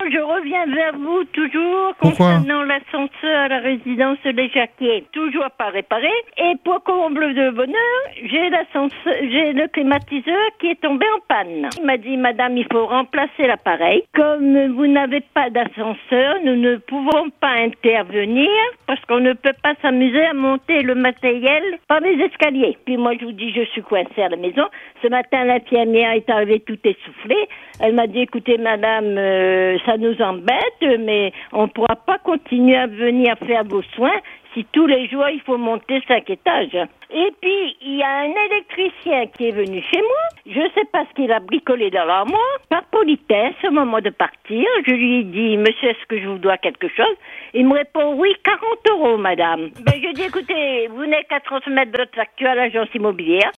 je reviens vers vous toujours Pourquoi concernant l'ascenseur à la résidence Les Jacquiers. Toujours pas réparé. Et pour comble de bonheur, j'ai le climatiseur qui est tombé en panne. Il m'a dit, madame, il faut remplacer l'appareil. Comme vous n'avez pas d'ascenseur, nous ne pouvons pas intervenir parce qu'on ne peut pas s'amuser à monter le matériel par les escaliers. Puis moi, je vous dis, je suis coincée à la maison. Ce matin, l'infirmière est arrivée tout essoufflée. Elle m'a dit, écoutez, madame, ça nous embête, mais on ne pourra pas continuer à venir faire vos soins si tous les jours il faut monter 5 étages. Et puis, il y a un électricien qui est venu chez moi. Je ne sais pas ce qu'il a bricolé dans l'armoire. Par politesse, au moment de partir, je lui ai dit, monsieur, est-ce que je vous dois quelque chose? Il me répond, oui, 40 €, madame. Ben, je dis, écoutez, vous n'avez qu'à transmettre votre facture à l'agence immobilière.